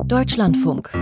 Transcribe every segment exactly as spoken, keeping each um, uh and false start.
Deutschlandfunk.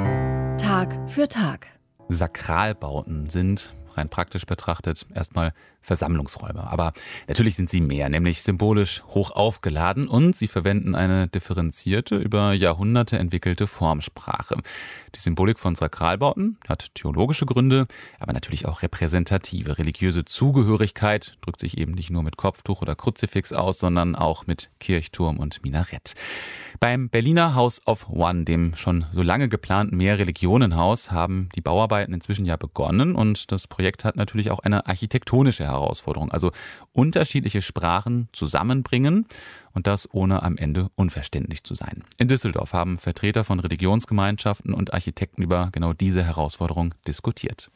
Tag für Tag. Sakralbauten sind, rein praktisch betrachtet, erstmal Versammlungsräume. Aber natürlich sind sie mehr, nämlich symbolisch hoch aufgeladen, und sie verwenden eine differenzierte, über Jahrhunderte entwickelte Formsprache. Die Symbolik von Sakralbauten hat theologische Gründe, aber natürlich auch repräsentative. Religiöse Zugehörigkeit drückt sich eben nicht nur mit Kopftuch oder Kruzifix aus, sondern auch mit Kirchturm und Minarett. Beim Berliner House of One, dem schon so lange geplanten Mehrreligionenhaus, haben die Bauarbeiten inzwischen ja begonnen, und das Projekt hat natürlich auch eine architektonische Herausforderung, also unterschiedliche Sprachen zusammenbringen und das ohne am Ende unverständlich zu sein. In Düsseldorf haben Vertreter von Religionsgemeinschaften und Architekten über genau diese Herausforderung diskutiert.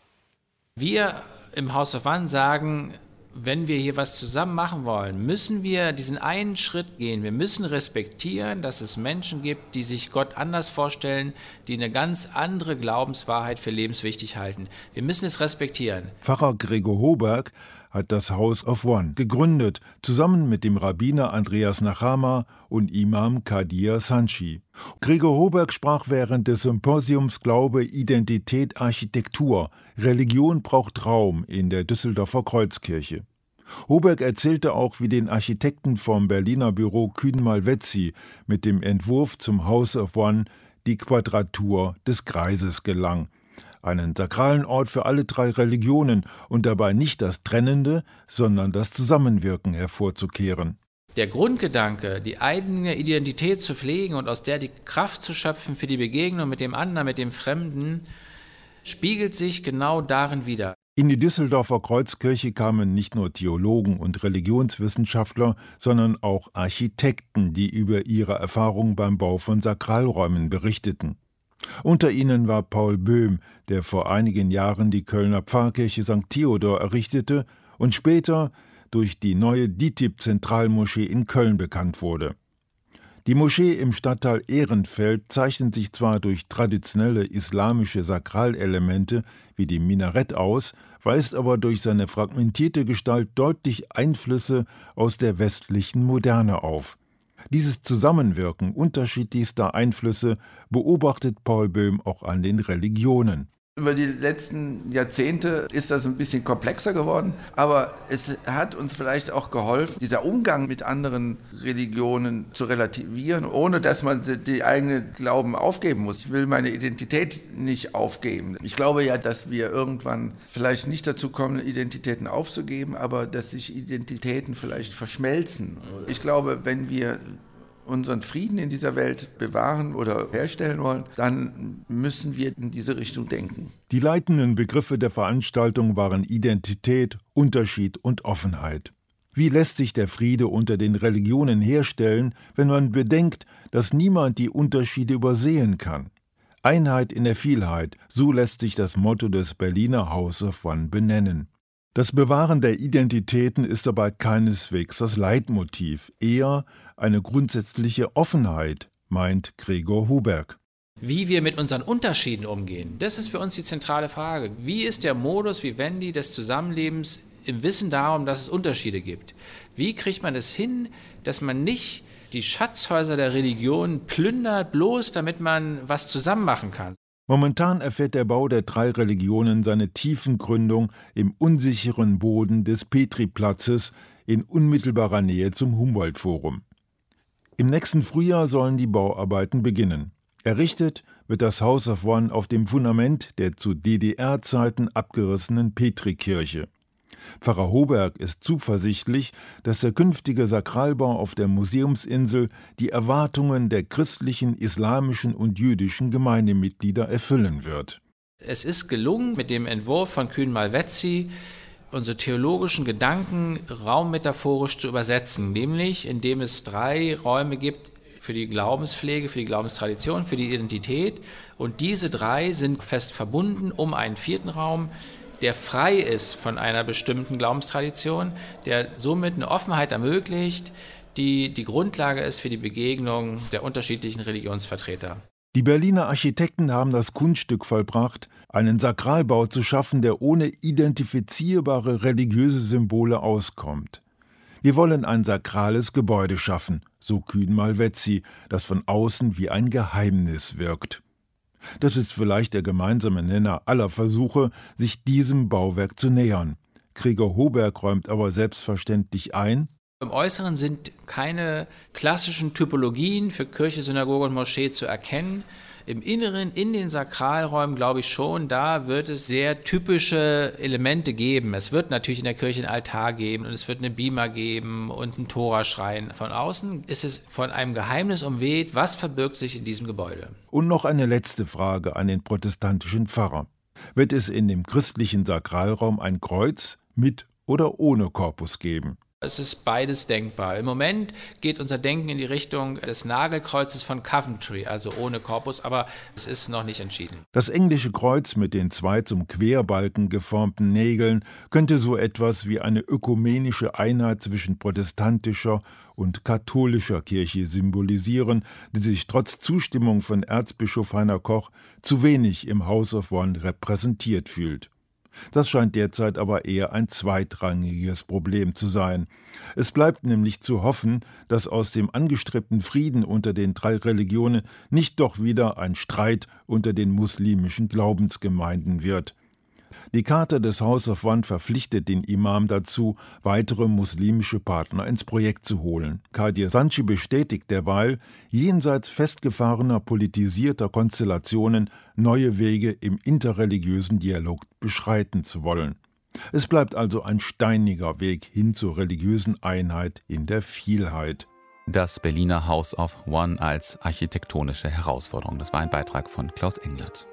Wir im House of One sagen, wenn wir hier was zusammen machen wollen, müssen wir diesen einen Schritt gehen. Wir müssen respektieren, dass es Menschen gibt, die sich Gott anders vorstellen, die eine ganz andere Glaubenswahrheit für lebenswichtig halten. Wir müssen es respektieren. Pfarrer Gregor Hoberg hat das House of One gegründet, zusammen mit dem Rabbiner Andreas Nachama und Imam Kadir Sanchi. Gregor Hoberg sprach während des Symposiums Glaube, Identität, Architektur. Religion braucht Raum in der Düsseldorfer Kreuzkirche. Hoberg erzählte auch, wie den Architekten vom Berliner Büro Kühn-Malvezzi mit dem Entwurf zum House of One die Quadratur des Kreises gelang. Einen sakralen Ort für alle drei Religionen und dabei nicht das Trennende, sondern das Zusammenwirken hervorzukehren. Der Grundgedanke, die eigene Identität zu pflegen und aus der die Kraft zu schöpfen für die Begegnung mit dem anderen, mit dem Fremden, spiegelt sich genau darin wider. In die Düsseldorfer Kreuzkirche kamen nicht nur Theologen und Religionswissenschaftler, sondern auch Architekten, die über ihre Erfahrungen beim Bau von Sakralräumen berichteten. Unter ihnen war Paul Böhm, der vor einigen Jahren die Kölner Pfarrkirche Sankt Theodor errichtete und später durch die neue D I T I B-Zentralmoschee in Köln bekannt wurde. Die Moschee im Stadtteil Ehrenfeld zeichnet sich zwar durch traditionelle islamische Sakralelemente wie die Minarett aus, weist aber durch seine fragmentierte Gestalt deutlich Einflüsse aus der westlichen Moderne auf. Dieses Zusammenwirken unterschiedlichster Einflüsse beobachtet Paul Böhm auch an den Religionen. Über die letzten Jahrzehnte ist das ein bisschen komplexer geworden, aber es hat uns vielleicht auch geholfen, dieser Umgang mit anderen Religionen zu relativieren, ohne dass man die eigene Glauben aufgeben muss. Ich will meine Identität nicht aufgeben. Ich glaube ja, dass wir irgendwann vielleicht nicht dazu kommen, Identitäten aufzugeben, aber dass sich Identitäten vielleicht verschmelzen. Ich glaube, wenn wir unseren Frieden in dieser Welt bewahren oder herstellen wollen, dann müssen wir in diese Richtung denken. Die leitenden Begriffe der Veranstaltung waren Identität, Unterschied und Offenheit. Wie lässt sich der Friede unter den Religionen herstellen, wenn man bedenkt, dass niemand die Unterschiede übersehen kann? Einheit in der Vielheit, so lässt sich das Motto des Berliner House of One benennen. Das Bewahren der Identitäten ist dabei keineswegs das Leitmotiv, eher eine grundsätzliche Offenheit, meint Gregor Hoberg. Wie wir mit unseren Unterschieden umgehen, das ist für uns die zentrale Frage. Wie ist der Modus vivendi des Zusammenlebens im Wissen darum, dass es Unterschiede gibt? Wie kriegt man es hin, dass man nicht die Schatzhäuser der Religion plündert, bloß damit man was zusammen machen kann? Momentan erfährt der Bau der drei Religionen seine Tiefengründung im unsicheren Boden des Petriplatzes in unmittelbarer Nähe zum Humboldt-Forum. Im nächsten Frühjahr sollen die Bauarbeiten beginnen. Errichtet wird das House of One auf dem Fundament der zu D D R-Zeiten abgerissenen Petrikirche. Pfarrer Hoberg ist zuversichtlich, dass der künftige Sakralbau auf der Museumsinsel die Erwartungen der christlichen, islamischen und jüdischen Gemeindemitglieder erfüllen wird. Es ist gelungen, mit dem Entwurf von Kühn-Malvezzi unsere theologischen Gedanken raummetaphorisch zu übersetzen, nämlich indem es drei Räume gibt für die Glaubenspflege, für die Glaubenstradition, für die Identität, und diese drei sind fest verbunden um einen vierten Raum, der frei ist von einer bestimmten Glaubenstradition, der somit eine Offenheit ermöglicht, die die Grundlage ist für die Begegnung der unterschiedlichen Religionsvertreter. Die Berliner Architekten haben das Kunststück vollbracht, einen Sakralbau zu schaffen, der ohne identifizierbare religiöse Symbole auskommt. Wir wollen ein sakrales Gebäude schaffen, so Kühn Malvezzi, das von außen wie ein Geheimnis wirkt. Das ist vielleicht der gemeinsame Nenner aller Versuche, sich diesem Bauwerk zu nähern. Gregor Hoberg räumt aber selbstverständlich ein: Im Äußeren sind keine klassischen Typologien für Kirche, Synagoge und Moschee zu erkennen. Im Inneren, in den Sakralräumen, glaube ich schon, da wird es sehr typische Elemente geben. Es wird natürlich in der Kirche einen Altar geben und es wird eine Bima geben und einen Toraschrein. Von außen ist es von einem Geheimnis umweht. Was verbirgt sich in diesem Gebäude? Und noch eine letzte Frage an den protestantischen Pfarrer. Wird es in dem christlichen Sakralraum ein Kreuz mit oder ohne Korpus geben? Es ist beides denkbar. Im Moment geht unser Denken in die Richtung des Nagelkreuzes von Coventry, also ohne Korpus, aber es ist noch nicht entschieden. Das englische Kreuz mit den zwei zum Querbalken geformten Nägeln könnte so etwas wie eine ökumenische Einheit zwischen protestantischer und katholischer Kirche symbolisieren, die sich trotz Zustimmung von Erzbischof Heiner Koch zu wenig im House of One repräsentiert fühlt. Das scheint derzeit aber eher ein zweitrangiges Problem zu sein. Es bleibt nämlich zu hoffen, dass aus dem angestrebten Frieden unter den drei Religionen nicht doch wieder ein Streit unter den muslimischen Glaubensgemeinden wird. Die Charta des House of One verpflichtet den Imam dazu, weitere muslimische Partner ins Projekt zu holen. Kadir Sanchi bestätigt derweil, jenseits festgefahrener politisierter Konstellationen neue Wege im interreligiösen Dialog beschreiten zu wollen. Es bleibt also ein steiniger Weg hin zur religiösen Einheit in der Vielheit. Das Berliner House of One als architektonische Herausforderung. Das war ein Beitrag von Klaus Englert.